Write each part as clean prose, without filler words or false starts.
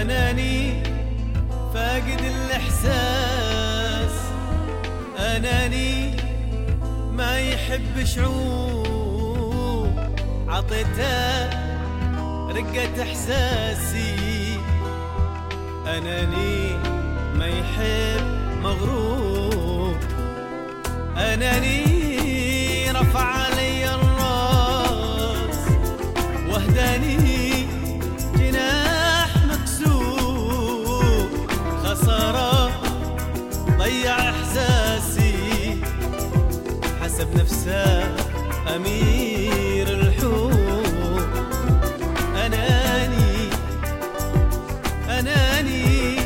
أناني فاقد الإحساس، أناني ما يحب شعور، عطيته رقة إحساسي. أناني ما يحب مغرور، أناني رفع علي الراس وهداني جناح مكسور، خسارة ضيع إحساسي، حسب نفسه أمير الحور. أناني أناني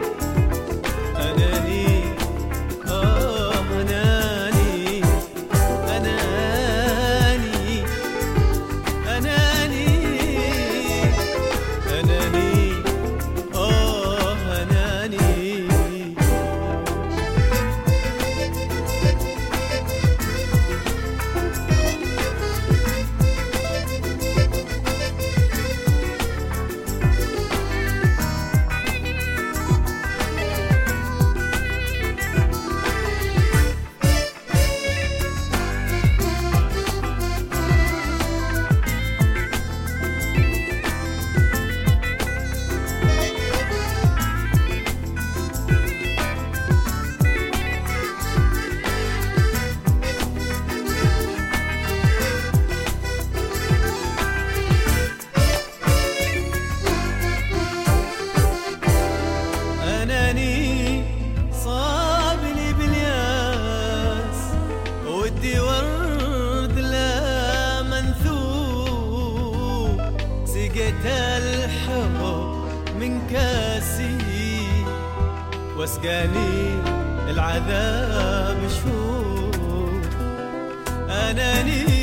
أناني أناني أناني أناني أناني أناني. أناني صابني بالياس، ودي ورد لا منثور، سقيت الحب من كاسي واسقاني العذاب شهور. أناني